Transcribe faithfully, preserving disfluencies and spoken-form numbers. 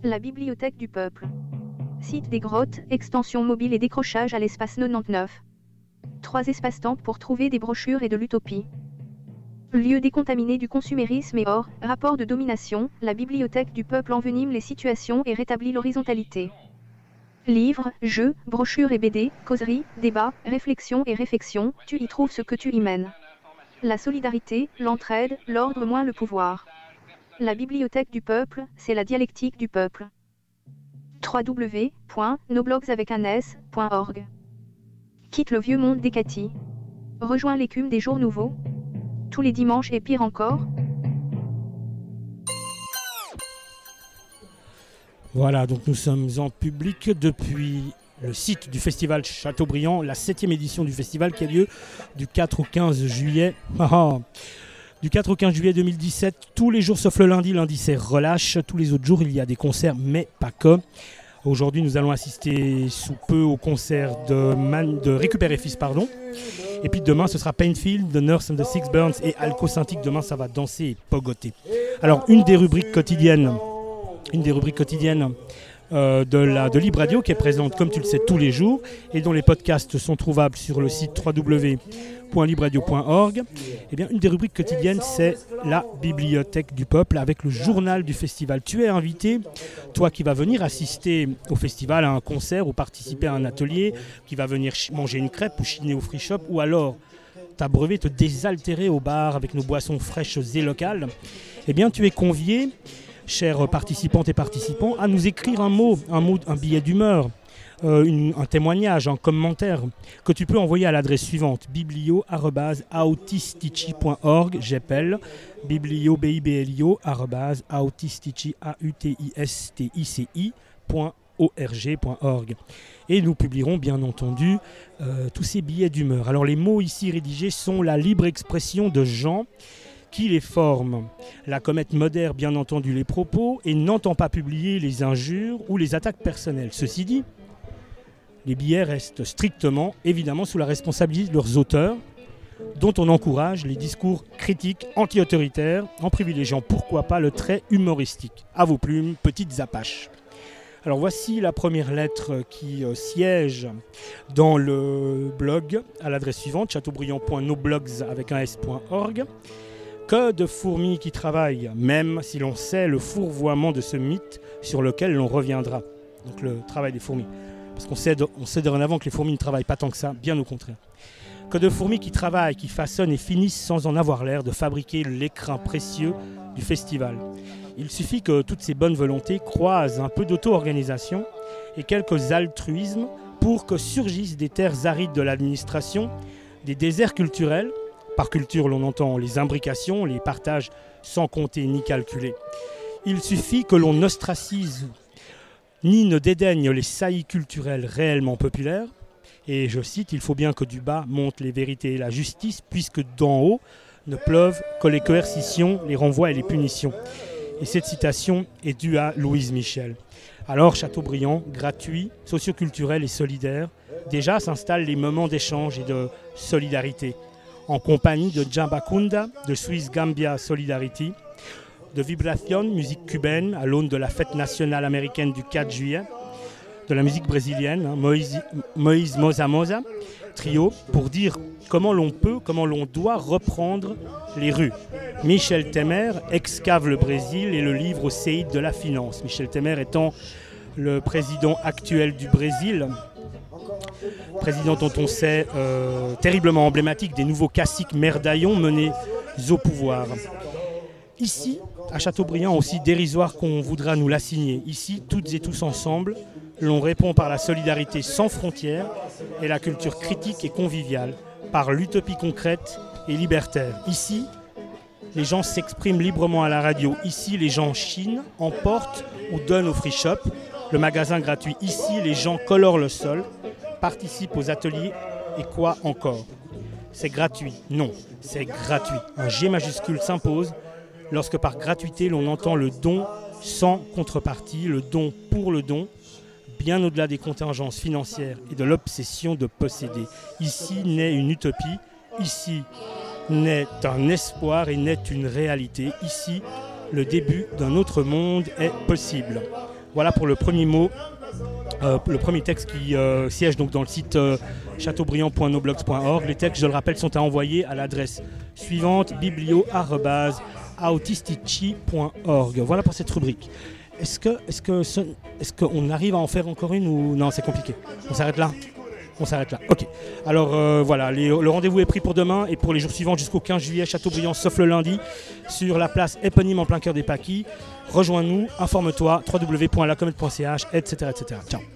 La bibliothèque du peuple. Site des grottes, extension mobile et décrochage à l'espace quatre-vingt-dix-neuf. Trois espaces-temps pour trouver des brochures et de l'utopie. Lieu décontaminé du consumérisme et or, rapport de domination, la bibliothèque du peuple envenime les situations et rétablit l'horizontalité. Livres, jeux, brochures et B D, causeries, débats, réflexions et réflexions, tu y trouves ce que tu y mènes. La solidarité, l'entraide, l'ordre moins le pouvoir. La bibliothèque du peuple, c'est la dialectique du peuple. w w w point noblogs avec un s point org. Quitte le vieux monde des Cathy. Rejoins l'écume des jours nouveaux. Tous les dimanches et pire encore. Voilà, donc nous sommes en public depuis le site du festival Châteaubriand, la septième édition du festival qui a lieu du quatre au quinze juillet. Ah, du quatre au quinze juillet deux mille dix-sept, tous les jours sauf le lundi. Lundi c'est relâche, tous les autres jours il y a des concerts, mais pas que. Aujourd'hui nous allons assister sous peu au concert de, Man, de Récupérer Fils, pardon. Et puis demain ce sera Painfield, The Nurse and the Six Burns et Alco Synthetic. Demain ça va danser et pogoter. Alors une des rubriques quotidiennes, une des rubriques quotidiennes euh, de, la, de Libre Radio qui est présente comme tu le sais tous les jours et dont les podcasts sont trouvables sur le site w w w point libre radio point org. Eh bien, une des rubriques quotidiennes, c'est la bibliothèque du peuple avec le journal du festival. Tu es invité, toi qui vas venir assister au festival à un concert ou participer à un atelier, qui va venir manger une crêpe ou chiner au free shop, ou alors t'abreuver, te désaltérer au bar avec nos boissons fraîches et locales. Eh bien, tu es convié, chers participantes et participants, à nous écrire un mot, un mot, un billet d'humeur. Euh, une, un témoignage, un commentaire que tu peux envoyer à l'adresse suivante biblio arobase autistici point org, j'appelle biblio b i b l i o arobase autistici a u t i s t i c i point org point org. Et nous publierons bien entendu euh, tous ces billets d'humeur. Alors les mots ici rédigés sont la libre expression de gens qui les forment. La comète modère bien entendu les propos et n'entend pas publier les injures ou les attaques personnelles. Ceci dit, les billets restent strictement, évidemment, sous la responsabilité de leurs auteurs, dont on encourage les discours critiques anti-autoritaires en privilégiant, pourquoi pas, le trait humoristique. À vos plumes, petites apaches. Alors voici la première lettre qui euh, siège dans le blog à l'adresse suivante, chateaubriand point noblogs avec un s point org. Que de fourmis qui travaillent, même si l'on sait le fourvoiement de ce mythe sur lequel l'on reviendra. Donc le travail des fourmis. Parce qu'on sait, on sait dorénavant que les fourmis ne travaillent pas tant que ça, bien au contraire. Que de fourmis qui travaillent, qui façonnent et finissent sans en avoir l'air de fabriquer l'écrin précieux du festival. Il suffit que toutes ces bonnes volontés croisent un peu d'auto-organisation et quelques altruismes pour que surgissent des terres arides de l'administration, des déserts culturels. Par culture, l'on entend les imbrications, les partages sans compter ni calculer. Il suffit que l'on ostracise ni ne dédaigne les saillies culturelles réellement populaires. Et je cite, il faut bien que du bas montent les vérités et la justice, puisque d'en haut ne pleuvent que les coercitions, les renvois et les punitions. Et cette citation est due à Louise Michel. Alors, Châteaubriand, gratuit, socioculturel et solidaire, déjà s'installent les moments d'échange et de solidarité, en compagnie de Jambakunda, de Swiss Gambia Solidarity, de Vibration, musique cubaine, à l'aune de la fête nationale américaine du quatre juillet, de la musique brésilienne, hein, Moïse, Moïse Moza Moza, trio, pour dire comment l'on peut, comment l'on doit reprendre les rues. Michel Temer excave le Brésil et le livre au séide de la finance. Michel Temer étant le président actuel du Brésil, président dont on sait euh, terriblement emblématique des nouveaux caciques merdaillons menés au pouvoir. Ici, à Châteaubriand, aussi dérisoire qu'on voudra nous l'assigner. Ici, toutes et tous ensemble, l'on répond par la solidarité sans frontières et la culture critique et conviviale, par l'utopie concrète et libertaire. Ici, les gens s'expriment librement à la radio. Ici, les gens chinent, emportent ou donnent au free shop. Le magasin gratuit. Ici, les gens colorent le sol, participent aux ateliers et quoi encore ? C'est gratuit. Non, c'est gratuit. Un G majuscule s'impose lorsque par gratuité, l'on entend le don sans contrepartie, le don pour le don, bien au-delà des contingences financières et de l'obsession de posséder. Ici naît une utopie, ici naît un espoir et naît une réalité. Ici, le début d'un autre monde est possible. Voilà pour le premier mot, euh, le premier texte qui euh, siège donc dans le site euh, chateaubriand point noblogs point org. Les textes, je le rappelle, sont à envoyer à l'adresse suivante, biblio arobase autistici point org. Voilà pour cette rubrique. Est-ce que, est-ce que, ce, est-ce qu'on arrive à en faire encore une ou non, c'est compliqué? On s'arrête là? On s'arrête là. Ok. Alors euh, voilà, les, le rendez-vous est pris pour demain et pour les jours suivants jusqu'au quinze juillet, Châteaubriand, sauf le lundi, sur la place éponyme en plein cœur des Paquis. Rejoins-nous, informe-toi, w w w point la comète point c h, et cetera, et cetera. Ciao.